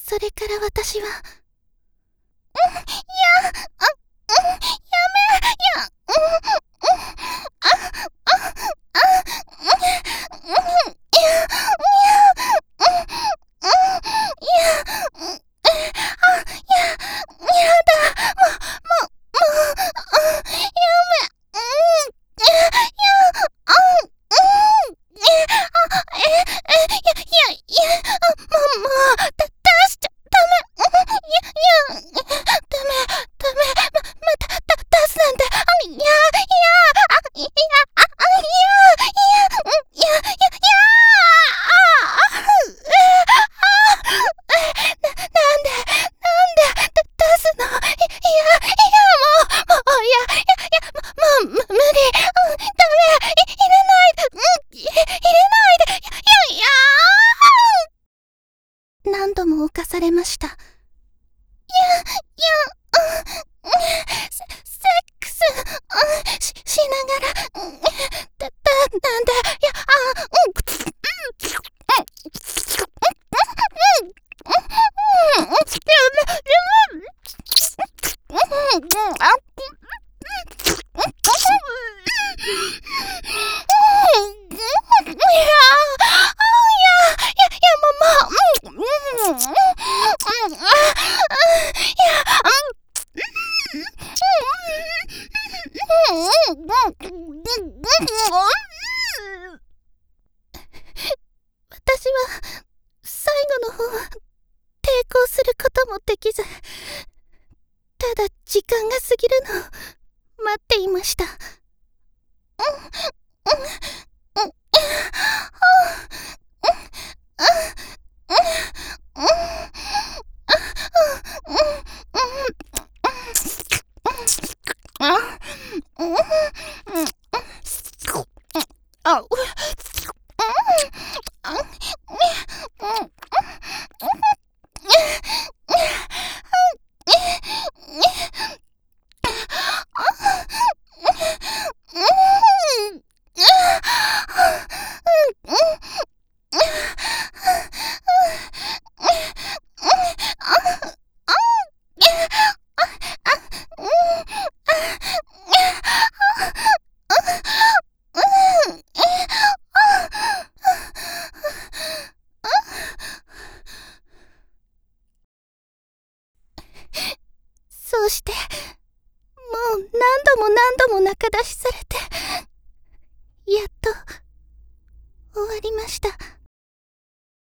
それから私は、何度も犯されました。セックスしながら、なんで、私は最後の方は抵抗することもできず、ただ時間が過ぎるのを待っていました。そうして、もう何度も中出しされて、